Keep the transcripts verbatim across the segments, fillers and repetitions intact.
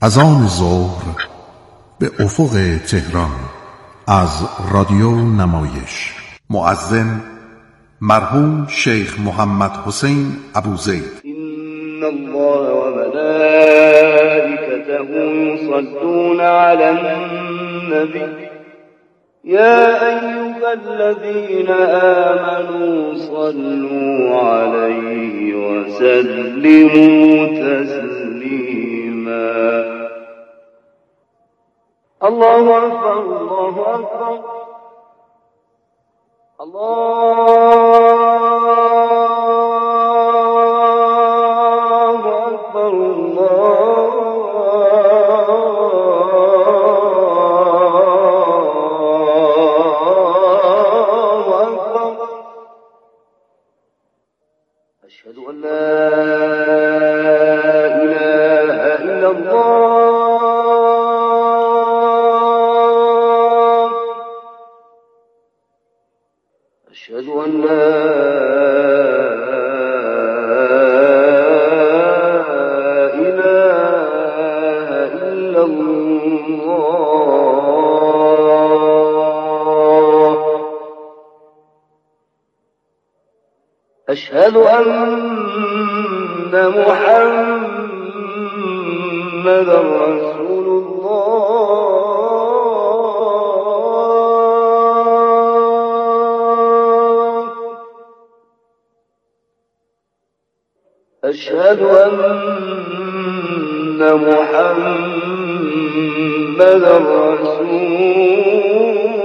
از آن ظهر به افق تهران از رادیو نمایش. مؤذن مرحوم شیخ محمد حسین ابوزید. إن الله وملائكته يصلون على النبي يا أيها الذين آمنوا صلوا عليه وسلموا تسليما. الله أكبر الله أكبر الله أكبر الله أكبر. أشهد أن لا إله إلا الله. أشهد أن لا إله إلا الله. أشهد أن محمدا رسول الله. أشهد أن محمدا رسول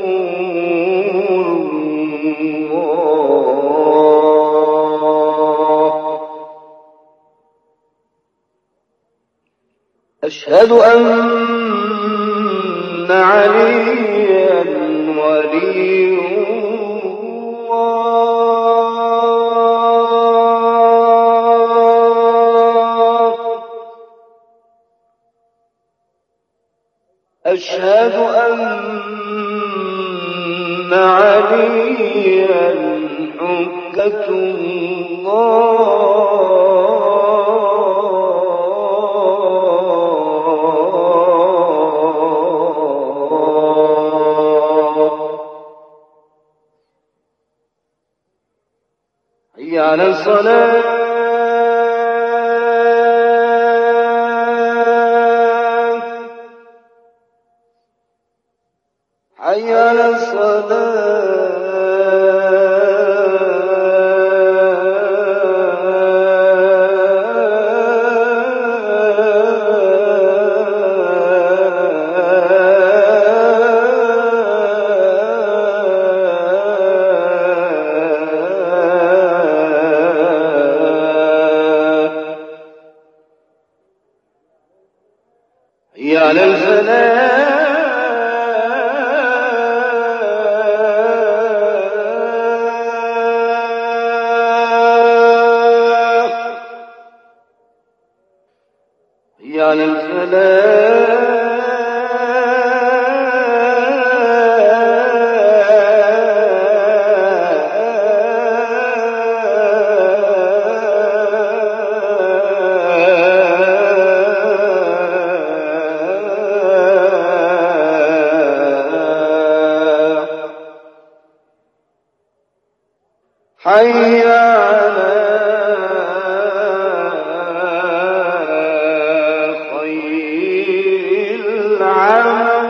الله. أشهد أن عليا ولي أشهد أن عليا حجة الله. حي على الصلاة. حي على الصلاة. حي على الفلاح. حي على الفلاح. حي على خير العمل.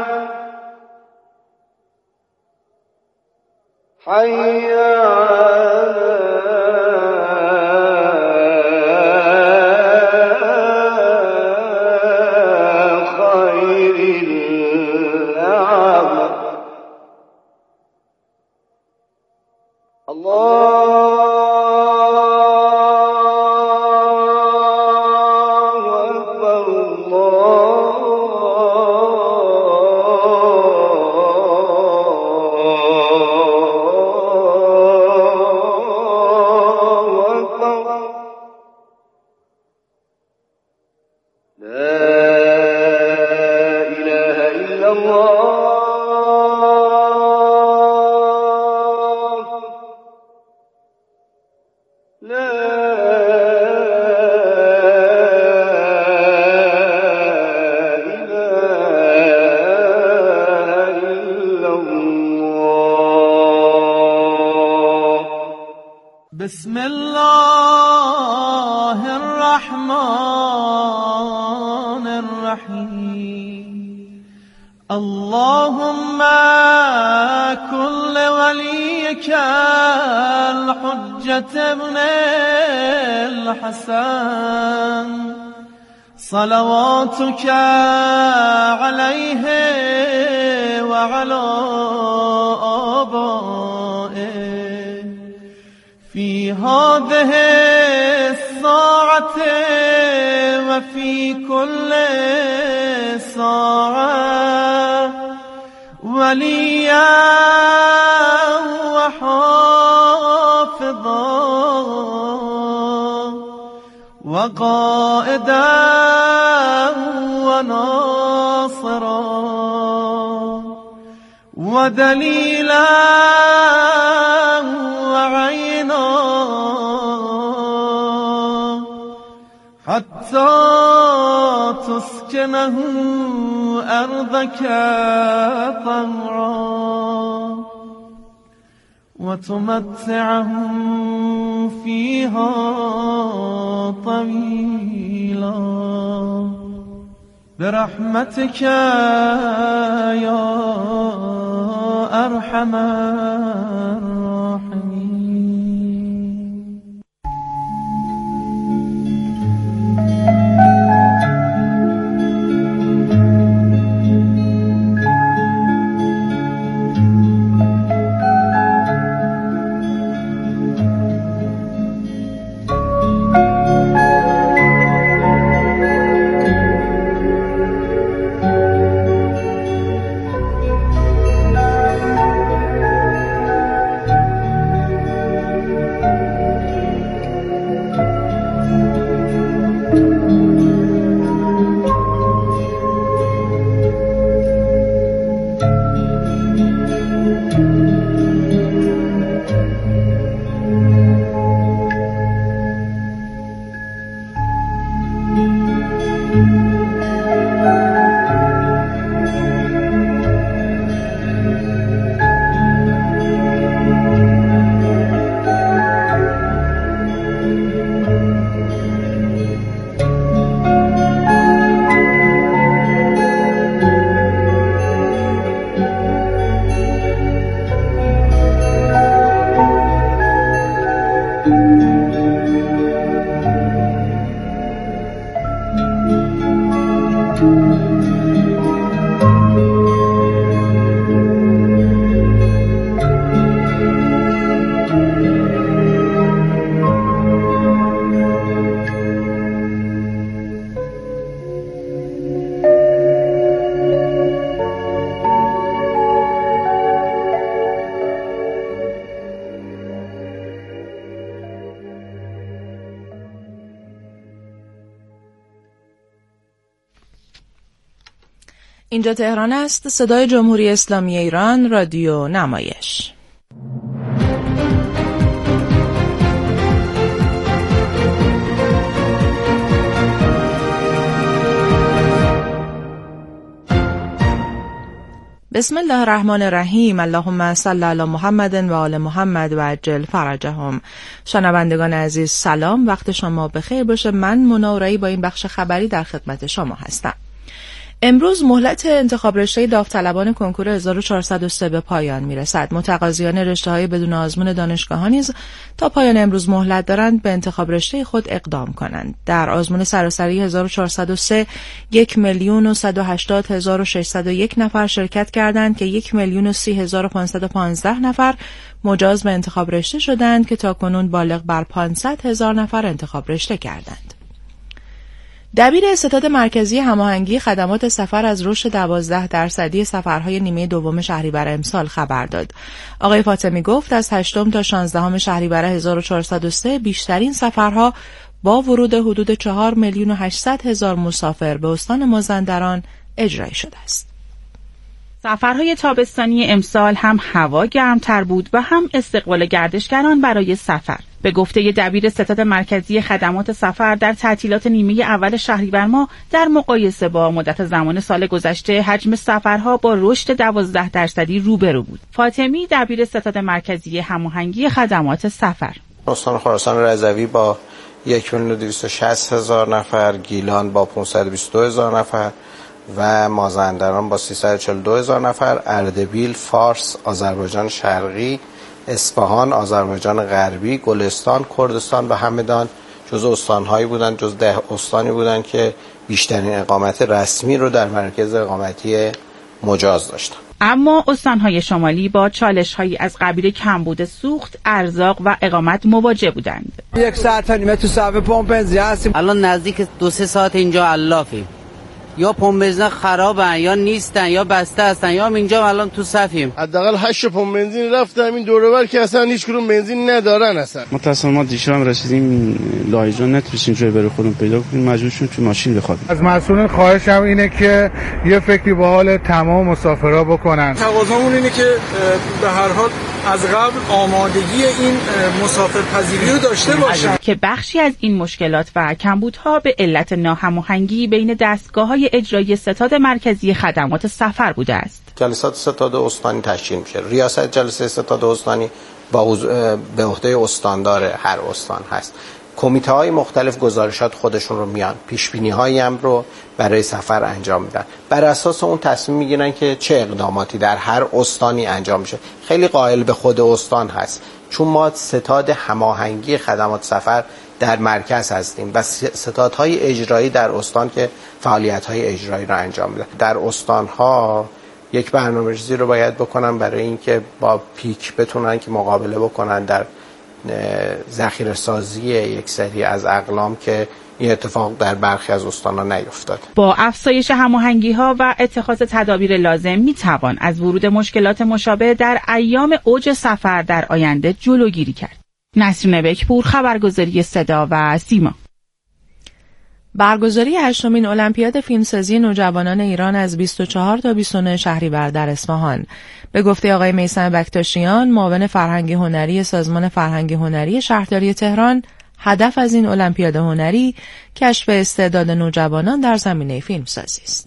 حي على خير العمل. الله أكبر الله أكبر. لا إله إلا الله. لا. بسم الله الرحمن الرحیم. اللهم كل وليك الحجة ابن الحسن صلواتك عليه وعلى آبائه في هذه الساعة وفي كل ساعة وليا وحافظا وقائدا وناصرا ودليلا وعينا حتى تسكنه أرضك طوعا وتمتعهم فيها طويلا برحمتك يا أرحم الراحمين. اینجا تهران است، صدای جمهوری اسلامی ایران، رادیو نمایش. بسم الله الرحمن الرحیم. اللهم صل علی محمد و آل محمد و عجل فرجهم. شنوندگان عزیز سلام، وقت شما بخیر باشه. من منورایی با این بخش خبری در خدمت شما هستم. امروز مهلت انتخاب رشته داوطلبان کنکور هزار و چهارصد و سه به پایان میرسد. متقاضیان رشته‌های بدون آزمون دانشگاه‌ها نیز تا پایان امروز مهلت دارند به انتخاب رشته خود اقدام کنند. در آزمون سراسری هزار و چهارصد و سه یک میلیون و صد و هشتاد هزار و ششصد و یک نفر شرکت کردند که یک میلیون و سی هزار و پانصد و پانزده نفر مجاز به انتخاب رشته شدند که تاکنون بالغ بر پانصد هزار نفر انتخاب رشته کردند. دبیر ستاد مرکزی هماهنگی خدمات سفر از رشد دوازده درصدی سفرهای نیمه دوم شهریور امسال خبر داد. آقای فاطمی گفت از هشتم تا شانزدهم شهریور هزار و چهارصد و سه بیشترین سفرها با ورود حدود چهار میلیون و هشتصد هزار مسافر به استان مازندران اجرایی شده است. سفرهای تابستانی امسال هم هوا گرمتر بود و هم استقبال گردشگران برای سفر. به گفته دبیر ستاد مرکزی خدمات سفر، در تعطیلات نیمه اول شهریور ماه در مقایسه با مدت زمان سال گذشته حجم سفرها با رشد دوازده درصدی روبرو بود. فاطمی دبیر ستاد مرکزی هماهنگی خدمات سفر: استان خراسان رضوی با یک میلیون و دویست و شصت هزار نفر، گیلان با پانصد و بیست و دو هزار نفر و مازندران با سیصد و چهل و دو هزار نفر، اردبیل، فارس، آذربایجان شرقی، اصفهان، آذربایجان غربی، گلستان، کردستان و همدان جزو استان‌هایی بودند، جزو ده استانی بودند که بیشترین اقامت رسمی رو در مرکز اقامتی مجاز داشتند. اما استان‌های شمالی با چالش‌هایی از قبیل کمبود سوخت، ارزاق و اقامت مواجه بودند. یک ساعت و نیمه تو صف پمپ بنزین هستیم. الان نزدیک دو سه ساعت اینجا علافیم. یا پمپ بنزین خرابن یا نیستن یا بسته هستن یا اینجا الان تو صفیم. حداقل هشت پمپ بنزین رفتم این دور و بر که اصلا هیچ کدوم بنزین ندارن اصلا. متأسفانه ما دیشب هم رسیدیم لایجان نتونستیم جای برای خودمون پیدا کنیم، مجبور شدیم تو ماشین بخوابیم. از مسئولین خواهشم اینه که یه فکری به حال تمام مسافرها بکنن. تقاضامون اینه که به هر حال از قبل آمادگی این مسافرپذیری رو داشته باشن که بخشی از این مشکلات و کمبودها به علت ناهماهنگی بین دستگاه‌های اجرایی ستاد مرکزی خدمات سفر بوده است. جلسات ستاد استانی تشکیل میشه. ریاست جلسه ستاد استانی با به عهده استاندار هر استان هست. کمیته های مختلف گزارشات خودشون رو میان، پیش بینی هایی هم رو برای سفر انجام میدن. بر اساس اون تصمیم میگیرن که چه اقداماتی در هر استانی انجام میشه. خیلی قائل به خود استان هست، چون ما ستاد هماهنگی خدمات سفر در مرکز هستیم و ستادهای اجرایی در استان که فعالیت‌های اجرایی را انجام میدن. در استان‌ها یک برنامه‌ریزی رو باید بکنن برای اینکه با پیک بتونن که مقابله بکنن در ذخیره سازی یک سری از اقلام که این اتفاق در برخی از استان‌ها نیفتاد. با افزایش هماهنگی‌ها و اتخاذ تدابیر لازم می‌توان از ورود مشکلات مشابه در ایام اوج سفر در آینده جلوگیری کرد. نسرین بکپور، خبرگزاری صدا و سیما. برگزاری هشتمین المپیاد فیلمسازی نوجوانان ایران از بیست و چهار تا بیست و نه شهریور در اصفهان. به گفته آقای میثم بکتاشیان، معاون فرهنگی هنری سازمان فرهنگی هنری شهرداری تهران، هدف از این المپیاد هنری کشف استعداد نوجوانان در زمینه فیلمسازی است.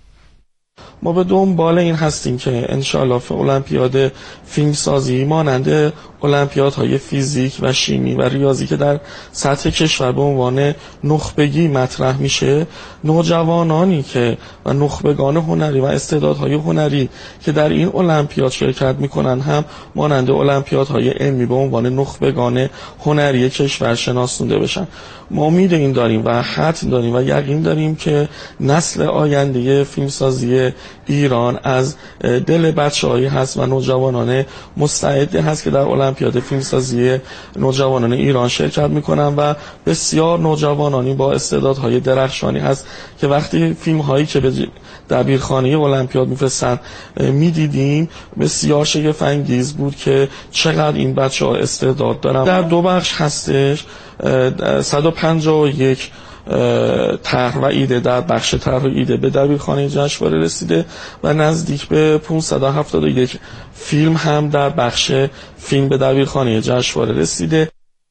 ما به دنبال این هستیم که انشاءالله في المپیاد فیلمسازی مانند المپیادهای فیزیک و شیمی و ریاضی که در سطح کشور به عنوان نخبگی مطرح میشه، نوجوانانی که و نخبگان هنری و استعدادهای هنری که در این المپیاد شرکت میکنن هم مانند المپیادهای علمی به عنوان نخبگان هنری کشور شناسونده بشن. ما امید این داریم و حتم داریم و یقین داریم که نسل آینده فیلمسازی ایران از دل بچه‌هایی هست و نوجوانان مستعد هست که در المپیاد فیلمسازی نوجوانان ایران شرکت میکنن و بسیار نوجوانانی با استعدادهای درخشانی هست که وقتی فیلم هایی که به دبیرخانه المپیاد میفرستن میدیدیم بسیار شگفت انگیز بود که چقدر این بچه‌ها استعداد دارن. در دو بخش هستش، صد و پنجاه و یک طرح و ایده در بخش طرح و ایده به دبیرخانه جشنواره رسیده و نزدیک به پانصد و هفتاد و یک فیلم هم در بخش فیلم به دبیرخانه جشنواره رسیده.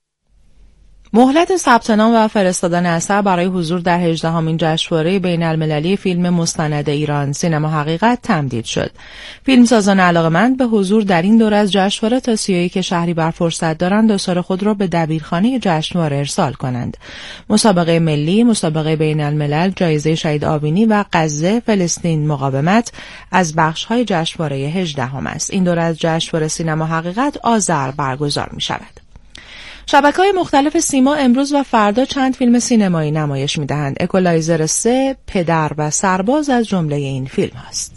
مهلت ثبت نام و فرستادن اثر برای حضور در هجدهمین جشنواره بین المللی فیلم مستند ایران سینما حقیقت تمدید شد. فیلمسازان علاقه‌مند به حضور در این دوره از جشنواره تا سی و یک شهریور فرصت دارند آثار خود را به دبیرخانه جشنواره ارسال کنند. مسابقه ملی، مسابقه بین الملل، جایزه شهید آبینی و غزه، فلسطین، مقاومت از بخش‌های جشنواره هجدهم است. این دوره از جشنواره سینما حقیقت آذر برگزار می‌شود. شبکه‌های مختلف سیما امروز و فردا چند فیلم سینمایی نمایش می‌دهند. اکولایزر سه، پدر و سرباز از جمله این فیلم هست.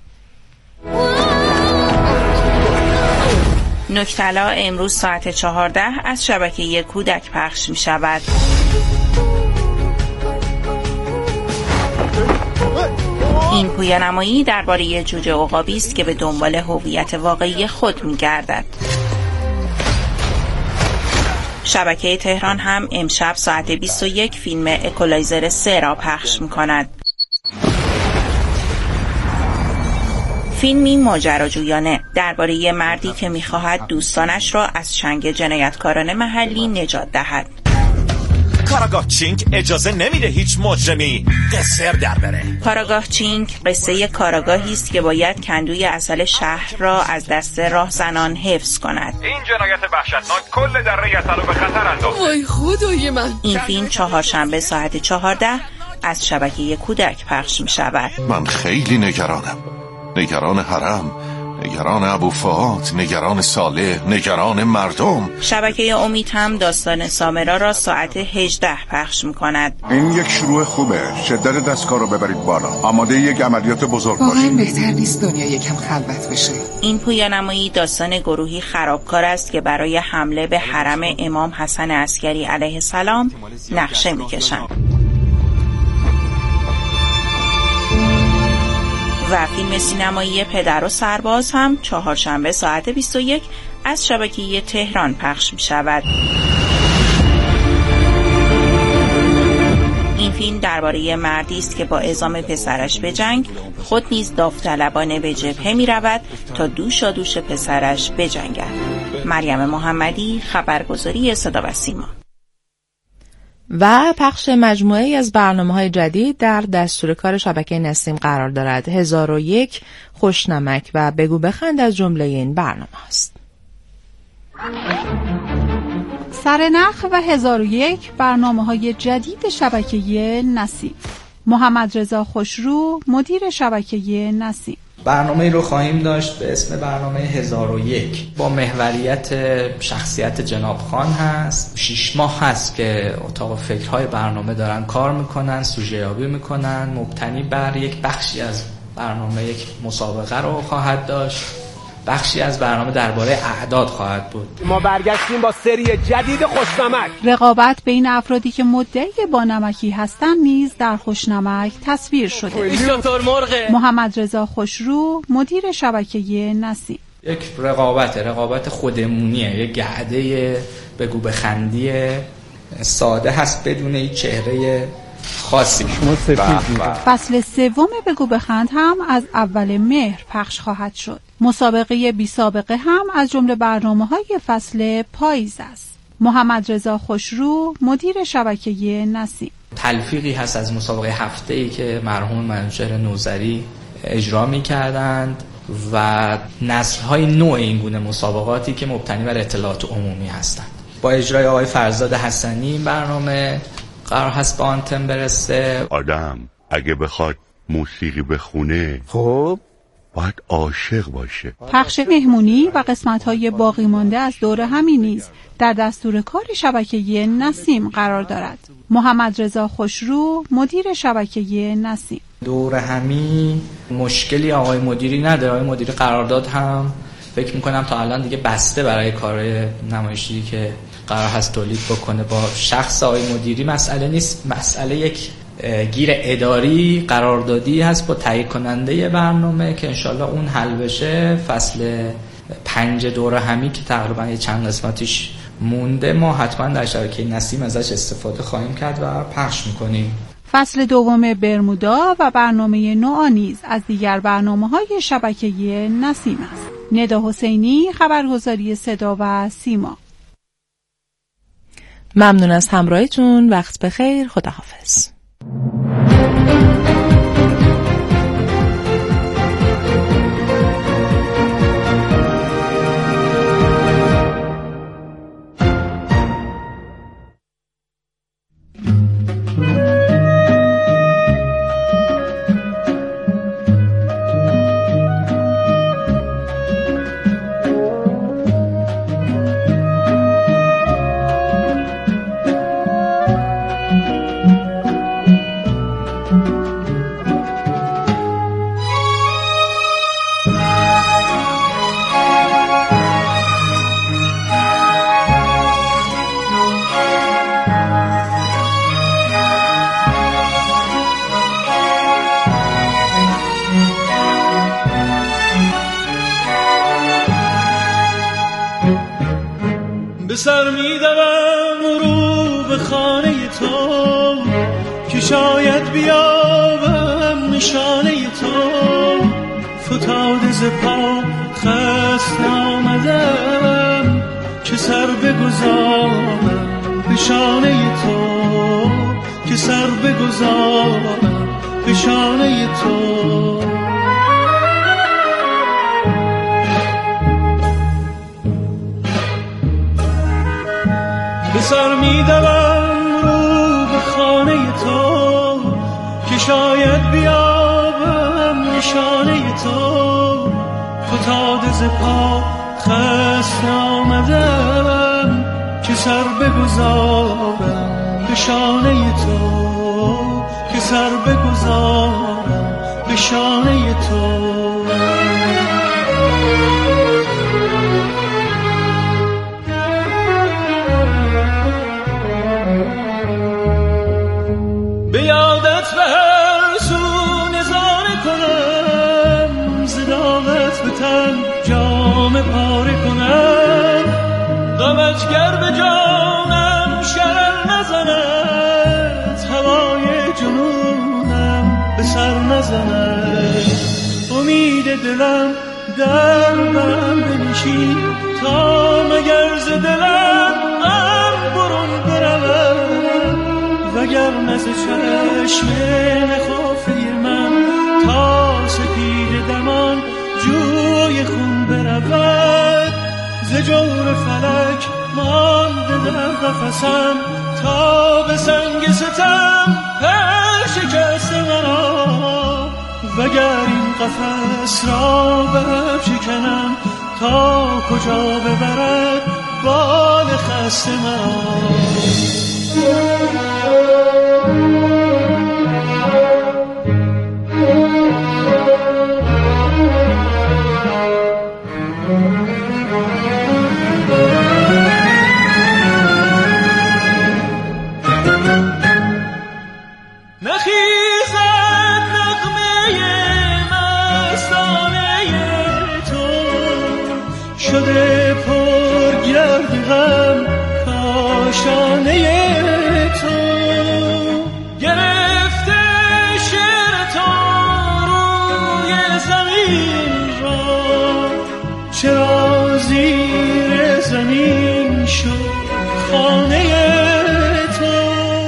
نکته‌لا امروز ساعت چهارده از شبکه کودک پخش می‌شود. این پویانمایی درباره جوجه عقابی است که به دنبال هویت واقعی خود می‌گردد. شبکه تهران هم امشب ساعت بیست و یک فیلم اکولایزر سه را پخش می‌کند. فیلمی ماجراجویانه درباره مردی که می‌خواهد دوستانش را از چنگ جنایتکاران محلی نجات دهد. کاراگاه چینگ اجازه نمیده هیچ مجرمی قصر در بره. کاراگاه چینگ قصه کاراگاهی است که باید کندوی عسل شهر را از دست راهزنان حفظ کند. این جنایت وحشتناک کل دره عسل رو به خطر انداخته. وای خدای من. این فیلم چهارشنبه ساعت چهارده از شبکه کودک پخش می شود. من خیلی نگرانم، نگران حرم، نگران ابوفؤاد، نگران صالح، نگران مردم. شبکه امید هم داستان سامرا را ساعت هجده پخش می کند. این یک شروع خوبه. شدت دستگاه رو ببرید بالا. آماده یک عملیات بزرگ باشید. واقعا بهتر نیست دنیا یکم خلوت بشه. این پویانمایی داستان گروهی خرابکار است که برای حمله به حرم امام حسن عسکری علیه السلام نقشه می کشند. و فیلم سینمایی پدر و سرباز هم چهارشنبه ساعت بیست و یک از شبکه تهران پخش می شود. این فیلم درباره مردی است که با اعزام پسرش به جنگ خود نیز داوطلبانه به جبهه می رود تا دوشا دوش پسرش بجنگد. مریم محمدی، خبرگزاری صدا و سیما. و پخش مجموعه‌ای از برنامه‌های جدید در دستور کار شبکه نسیم قرار دارد. هزار و یک، خوشنمک و بگو بخند از جمله این برنامه است. سرنخ و هزار و یک برنامه‌های جدید شبکه نسیم. محمد رضا خوشرو، مدیر شبکه نسیم. برنامه رو خواهیم داشت به اسم برنامه هزار و یک با محوریت شخصیت جناب خان هست. شش ماه هست که اتاق فکرهای برنامه دارن کار میکنن، سوژه یابی میکنن. مبتنی بر یک بخشی از برنامه یک مسابقه رو خواهد داشت. بخشی از برنامه درباره اعداد خواهد بود. ما برگشتیم با سری جدید خوشنمک. رقابت بین افرادی که مدعی با نمکی هستند نیز در خوشنمک تصویر شده. محمد رضا خوشرو، مدیر شبکه نسیم. یک رقابت رقابت خودمونیه، یک گعده بگو بخندی ساده هست بدون هیچ چهره خاصی. فصل سوم بگو بخند هم از اول مهر پخش خواهد شد. مسابقه بی سابقه هم از جمله برنامه‌های فصل پاییز است. محمد رضا خوشرو، مدیر شبکه نسیم. تلفیقی هست از مسابقه هفته‌ای که مرحوم منوچهر نوذری اجرا می‌کردند و نسل‌های نوع این گونه مسابقاتی که مبتنی بر اطلاعات عمومی هستند. با اجرای آقای فرزاد حسنی این برنامه قرار هست به آنتن برسه. آدم اگه بخواد موسیقی بخونه خب باید عاشق باشه. پخش مهمونی و قسمت‌های باقی مانده از دوره همی نیز در دستور کار شبکه نسیم قرار دارد. محمد رضا خوشرو، مدیر شبکه نسیم. دوره همی مشکلی آقای مدیری نداره. آقای مدیری قرارداد هم فکر میکنم تا الان دیگه بسته برای کارهای نمایشی که قرار هست تولید بکنه. با شخص آقای مدیری مسئله نیست، مسئله یک گیر اداری قراردادی هست با تهیه کننده برنامه که انشالله اون حل بشه. فصل پنج دوره همی که تقریبا یه چند قسمتیش مونده ما حتما در شبکه نسیم ازش استفاده خواهیم کرد و پخش میکنیم. فصل دوم برمودا و برنامه نوآ نیز از دیگر برنامه‌های شبکه نسیم است. ندا حسینی، خبرگزاری صدا و سیما. ممنون از همراهیتون. وقت بخیر. خداحافظ. به سر می دوم رو به خانه تو که شاید بیابم نشانه تو. فتاده ز پا خست آمدم که سر بگذارم به شانه تو که سر بگذارم به شانه تو. به سر می دوم رو به خانه تو که شاید بیابم نشانه تو. فتاده ز پا خسته آمدم که سر بگذارم به شانه تو که سر بگذارم به شانه تو. به یادت به هر سو نظاره کنم، زداغت به تن جام پاره کنم. غمت گر به جانم شرر نزند، هوای جنونم به سر نزند. امید دلم در من بنشین تا مگر ز دلم غم برون برود، وگر نز چشم نخافه من تا سپید دمان جوی خون برود. ز جور فلک مانده در قفسم تا به سنگ ستم پر شکست مرا. وگر این قفس را برشکنم تا کجا ببرد بال خسته مرا. شده پر گرد غم کاشانه تو. گرفته شعر تو روی زمین را، چرا زیر زمین شد خانه تو.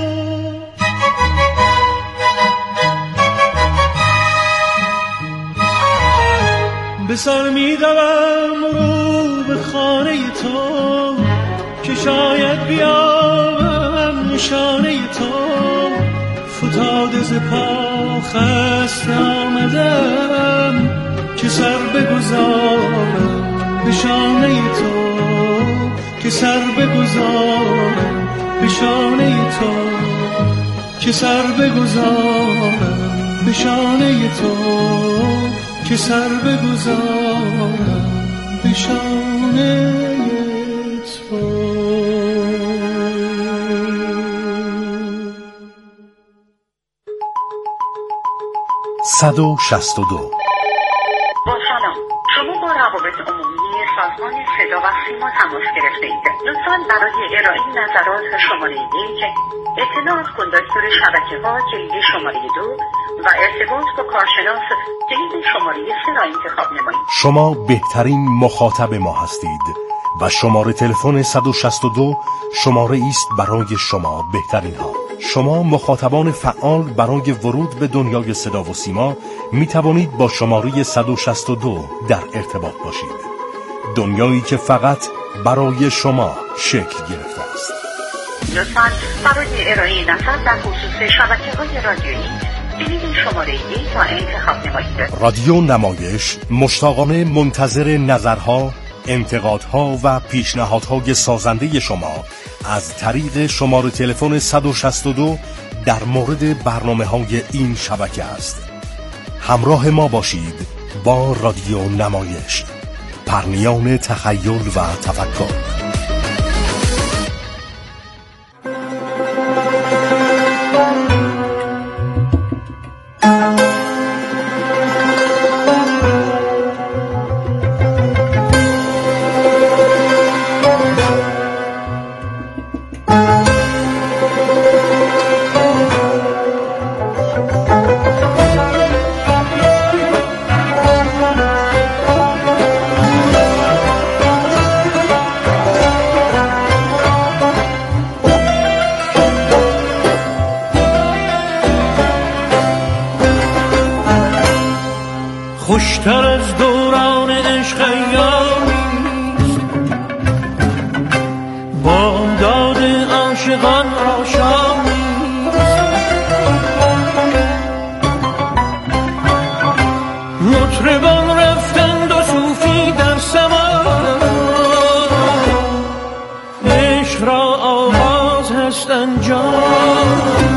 به سر می دوم رو به خانه تو که شاید بیابم نشانه تو. فتاده ز پا خسته آمدم که سر بگذارم به شانه تو که سر بگذارم به شانه تو که سر بگذارم به شانه تو که سر بگذارم به شانه تو. صد و شصت و دو. با سلام، شما با روابط عمومی سازمان صدا و سیما تماس گرفته اید. لطفاً برای ارائه نظرات شماره یک، اطلاعات کندکتور شبکه ها کلید شماره دو و ارتباط با کارشناس کلید شماره سه را انتخاب نمایید. شما بهترین مخاطب ما هستید و شماره تلفن صد و شصت و دو شماره است برای شما بهترین ها. شما مخاطبان فعال برای ورود به دنیای صدا و سیما می توانید با شماره صد و شصت و دو در ارتباط باشید. دنیایی که فقط برای شما شکل گرفته است. لطفاً برای ارائه نظر در خصوص شبکه‌های رادیویی کلید شماره یک را انتخاب نمایید. رادیو نمایش مشتاقانه منتظر نظرها، انتقادها و پیشنهادهای سازنده شما از طریق شماره تلفن صد و شصت و دو در مورد برنامه‌های این شبکه است. همراه ما باشید با رادیو نمایش، پرنیان تخیل و تفکر. خوشتر از دوران عشق ایامیست. بامداد عاشقان را شامیست. مطربان رفتند و صوفی در سماع، عشق را آواز هست انجام.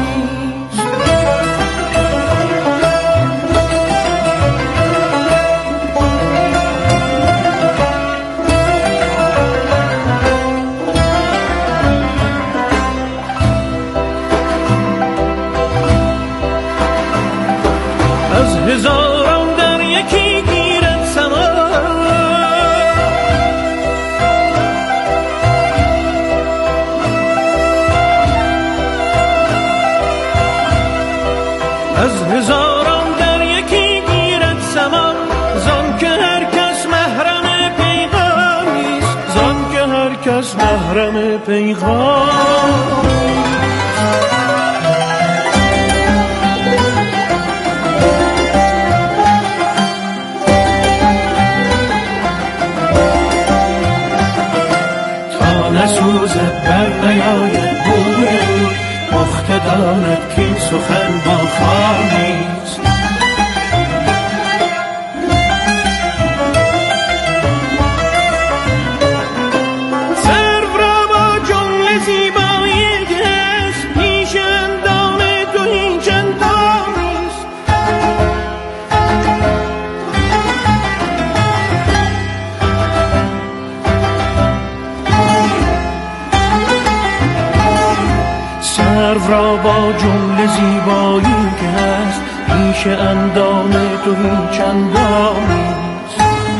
از هزاران در یکی گیرد سما، از هزاران در یکی گیرد سما، زان که هر کس محرم پیغامیست، زان که هر کس محرم پیغامیست. نسوزد بر نیاید بوی، پخته داند که این سخن با خواهیست. سرو را با جمله زیبایی هست، پیش اندام تو هیچ اندامیست. سرو را با جمله زیبایی که هست، پیش اندام تو هیچ اندامیست.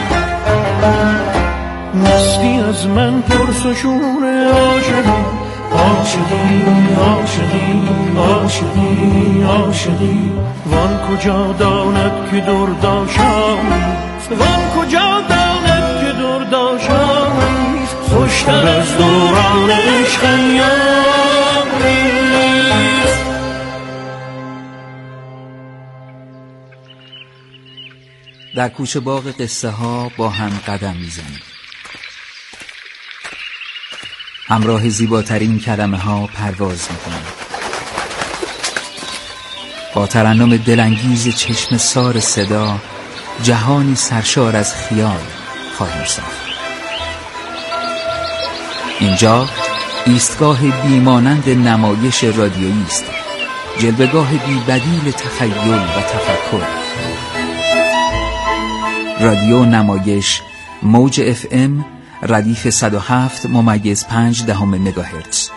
مستی از من پرس و شور عاشقی، عاشقی عاشقی عاشقی عاشقی، وان کجا داند که درداشامیست، وان کجا داند که درداشامیست. خوشتر از دوران عشق ایامیست. در کوچه باغ قصه ها با هم قدم میزنیم، همراه زیباترین کلمه ها پرواز میکنیم، با ترنم دلانگیز چشم سار صدا جهانی سرشار از خیال خواهیم ساخت. اینجا ایستگاه بیمانند نمایش رادیویی است، جلوه‌گاه بی بدیل تخیل و تفکر. رادیو نمایش موج اف ام ردیف صد و هفت ممیز پنج دهم مگاهرتز.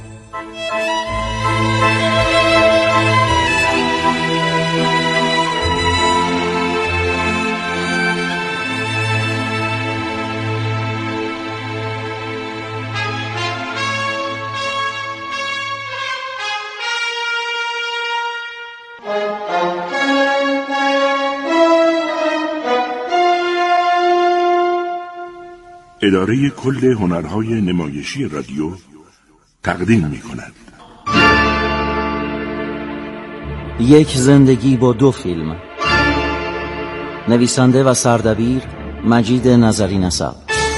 اداره کل هنرهای نمایشی رادیو تقدیم می کند یک زندگی با دو فیلم. نویسنده و سردبیر مجید نظری نسب.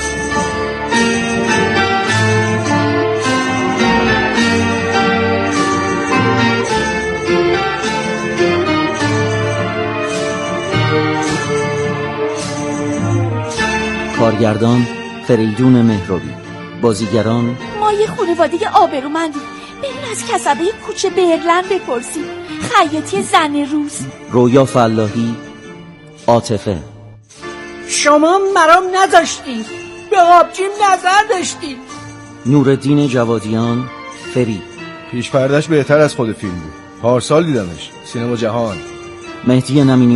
کارگردان فریدون مهروی. بازیگران ما یه خانواده آبرومندیم، بریم از کسبه کوچه برلن بپرسیم. خیاطی زن روز. رویا فلاحی. عاطفه. شما مرام نذاشتید، به آبجیم نظر داشتید. نورالدین جوادیان. فرید. پیش پردش بهتر از خود فیلم بود، پارسال دیدمش سینما جهان. مهدی نمینی